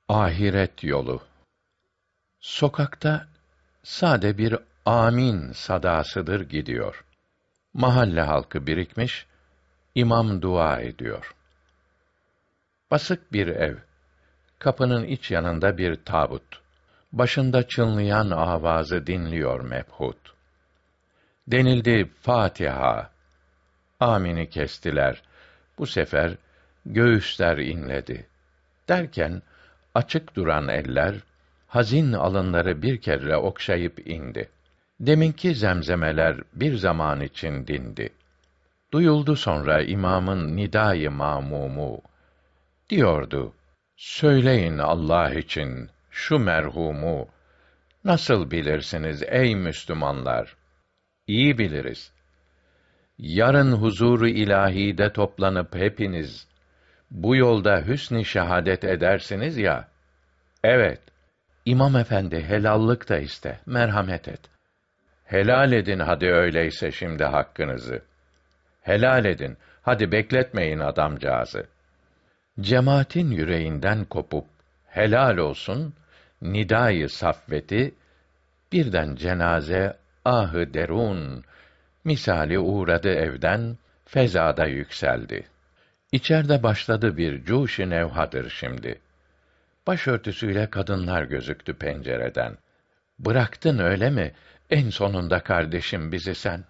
Ahiret yolu. Sokakta sade bir amin sadasıdır gidiyor. Mahalle halkı birikmiş, imam dua ediyor. Basık bir ev, kapının iç yanında bir tabut. Başında çınlayan avazı dinliyor mebhut. Denildi Fatiha. Amini kestiler. Bu sefer göğüsler inledi. Derken açık duran eller, hazin alınları bir kere okşayıp indi. Deminki zemzemeler bir zaman için dindi. Duyuldu sonra imamın nidâ-i mâmûmû. Diyordu, söyleyin Allah için şu merhumu, nasıl bilirsiniz ey Müslümanlar? İyi biliriz. Yarın huzuru ilâhide toplanıp hepiniz, bu yolda hüsn-i şehadet edersiniz ya, evet, İmam efendi helallık da iste, merhamet et. Helal edin hadi öyleyse şimdi hakkınızı. Helal edin, hadi bekletmeyin adamcağızı. Cemaatin yüreğinden kopup, helal olsun, nidâ-i saffeti, birden cenaze, ahı derun, misali uğradı evden, fezada yükseldi. İçeride başladı bir cûş-i nevhadır şimdi. Başörtüsüyle kadınlar gözüktü pencereden. Bıraktın öyle mi, en sonunda kardeşim bizi sen?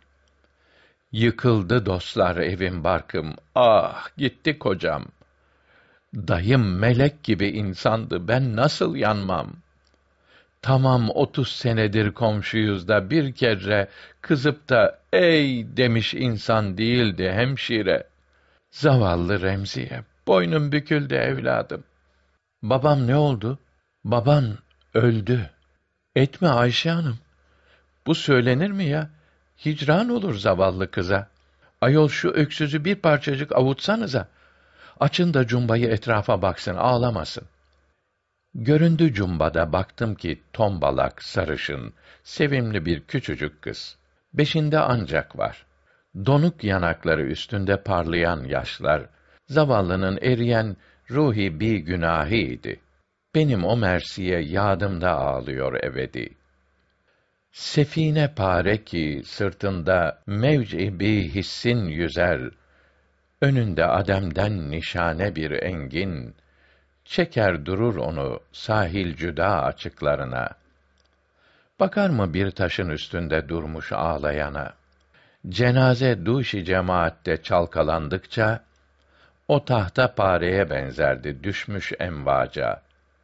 Yıkıldı dostlar evim barkım, ah gitti kocam. Dayım melek gibi insandı, ben nasıl yanmam? Tamam 30 senedir komşuyuz da bir kere kızıp da ey demiş insan değildi hemşire. Zavallı Remziye, boynum büküldü evladım. Babam ne oldu? Baban öldü. Etme Ayşe Hanım. Bu söylenir mi ya? Hicran olur zavallı kıza. Ayol şu öksüzü bir parçacık avutsanıza. Açın da cumbayı etrafa baksın, ağlamasın. Göründü cumbada, baktım ki tombalak, sarışın, sevimli bir küçücük kız. Beşinde ancak var. Donuk yanakları üstünde parlayan yaşlar, zavallının eriyen ruhi bir günahıydı. Benim o mersiye yadımda ağlıyor ebedi. Sefine pare ki sırtında mevc-i bir hissin yüzer, önünde ademden nişane bir engin, çeker durur onu sahil cüda açıklarına. Bakar mı bir taşın üstünde durmuş ağlayana? Cenaze duşi cemaatte çalkalandıkça, o tahta pareye benzerdi düşmüş emvaca.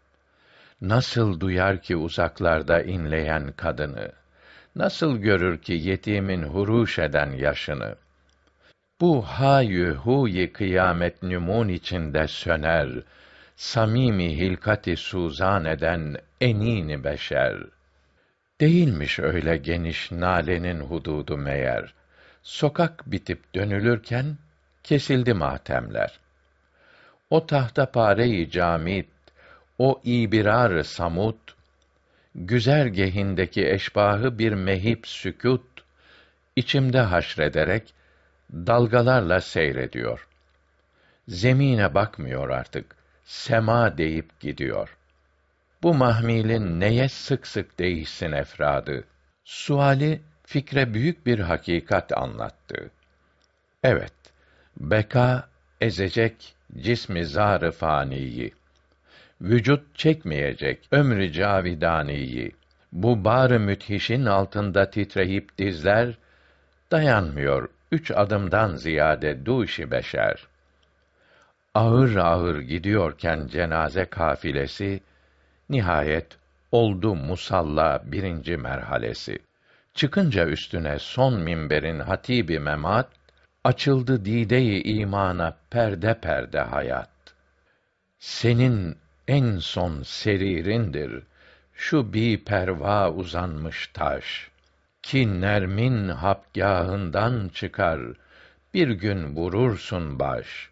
Nasıl duyar ki uzaklarda inleyen kadını? Nasıl görür ki yetimin huruş eden yaşını? Bu hayü huyi kıyamet nümun içinde söner, samimi hilkati suzan eden enini beşer. Değilmiş öyle geniş nalenin hududu meğer. Sokak bitip dönülürken kesildi matemler. O tahtapare-i camit, o ibirar samut, güzergehindeki eşbahı bir mehip sükût, içimde haşrederek dalgalarla seyrediyor. Zemine bakmıyor artık, sema deyip gidiyor. Bu mahmilin neye sık sık değişsin efradı? Suali fikre büyük bir hakikat anlattı. Evet, beka ezecek cismi zar-ı faniyi. Vücut çekmeyecek ömrü cavidaniyi. Bu bar-ı müthişin altında titreyip dizler, dayanmıyor 3 adımdan ziyade duşi beşer. Ağır ağır gidiyorken cenaze kafilesi, nihayet oldu musalla 1. merhalesi. Çıkınca üstüne son minberin hatibi memat, açıldı dide-i imana perde perde hayat. Senin en son seririndir şu bi perva uzanmış taş, ki nermin hapgâhından çıkar, bir gün vurursun baş.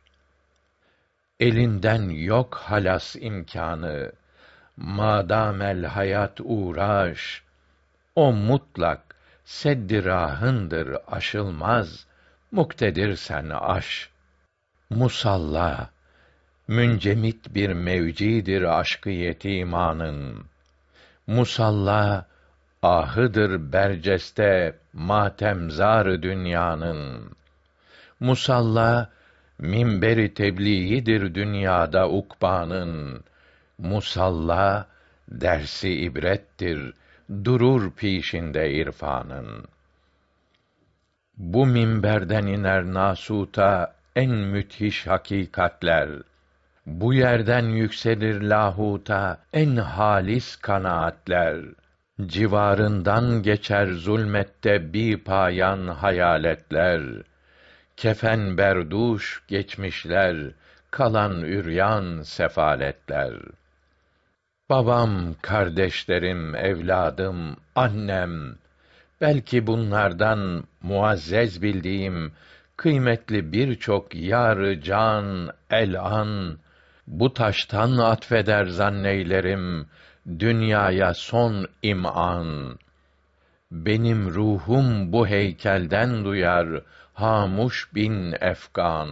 Elinden yok halas imkânı, madamel hayat uğraş, o mutlak seddi rahındır aşılmaz, muktedir sen aş. Musalla, müncemit bir mevcidir aşkı yetimanın. Musalla ahıdır berceste matemzar dünyanın. Musalla minberi tebliğidir dünyada ukbanın. Musalla dersi ibrettir durur pişinde irfanın. Bu minberden iner nasuta en müthiş hakikatler. Bu yerden yükselir lahuta en halis kanaatler. Civarından geçer zulmette bi payan hayaletler. Kefen berduş geçmişler, kalan üryan sefaletler. Babam, kardeşlerim, evladım, annem, belki bunlardan muazzez bildiğim kıymetli birçok yar-ı can el'an bu taştan atfeder zanneylerim dünyaya son im'an. Benim ruhum bu heykelden duyar hamuş bin efgan.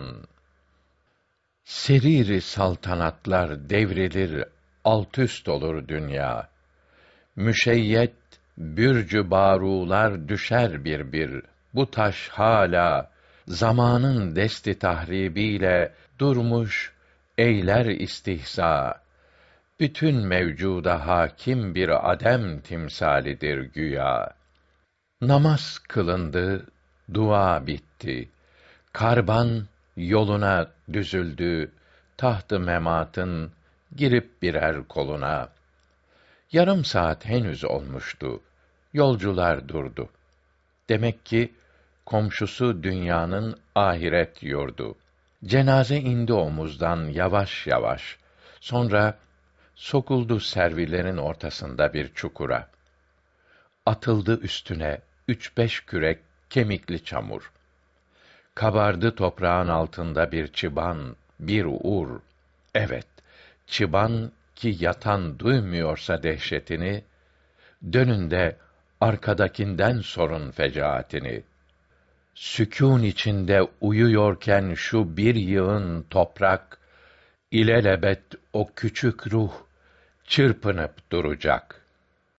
Serîr-i saltanatlar devrilir, alt üst olur dünya. Müşeyyed bürcü barular düşer bir bir. Bu taş hala zamanın desti tahribiyle durmuş eyler istihza. Bütün mevcuda hakim bir adem timsalidir güya. Namaz kılındı, dua bitti. Karban yoluna düzüldü, taht-ı mematın girip birer koluna. Yarım saat henüz olmuştu. Yolcular durdu. Demek ki komşusu dünyanın ahiret yurdu. Cenaze indi omuzdan yavaş yavaş. Sonra sokuldu servilerin ortasında bir çukura. Atıldı üstüne 3-5 kürek kemikli çamur. Kabardı toprağın altında bir çıban, bir ur. Evet, çıban ki yatan duymuyorsa dehşetini, dönün de arkadakinden sorun fecaatini. Sükûn içinde uyuyorken şu bir yığın toprak, ilelebet o küçük ruh çırpınıp duracak.